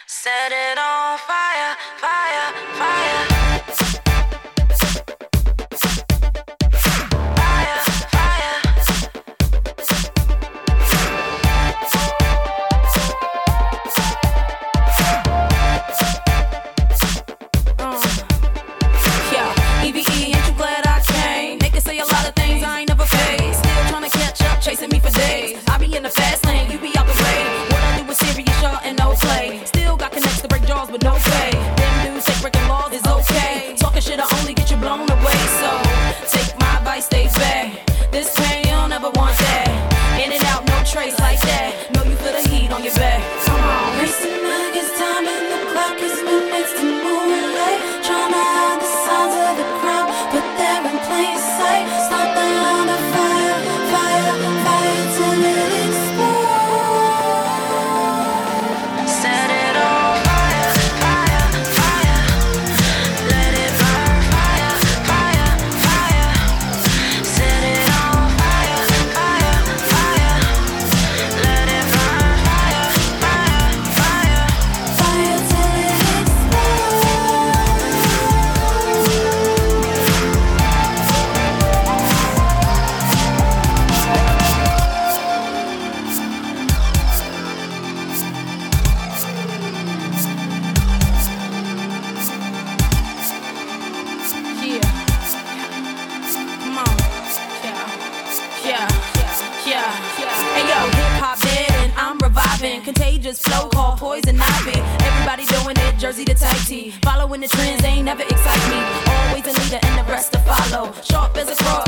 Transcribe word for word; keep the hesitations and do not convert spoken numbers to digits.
Set it on fire, fire, fire. Fire, fire. Uh, yeah, E V E, ain't you glad I came? They can say a lot of things I ain't never faced. Still tryna catch up, chasing me for days. I be in the fast lane, you be out the way. What I do is serious, y'all, and no play. Still got connects to break jaws with no pay. Them dudes take breaking laws is okay. Talking shit'll only get you blown away. So take my advice, stay back. This pain, you'll never want that. In and out, no trace like that. Know you feel the heat on your back. Come on. Racing against time and the clock is minutes to moonlight. Tryna hide the signs of the crowd, but they're in plain sight. Start the line of fire, fire, fire till it explodes. Set it on fire, fire, fire. Let it burn, fire, fire, fire. Set it on fire, fire, fire. Let it burn, fire, fire, fire. Fire till it explodes. Yeah. Come on. Yeah. Yeah. Yeah. Hey yo, hip hop dead and I'm reviving. Contagious flow called poison ivy. Everybody doing it, Jersey to tight tee. Following the trends, they ain't never excite me. Always a leader and the rest to follow. Sharp as a cross,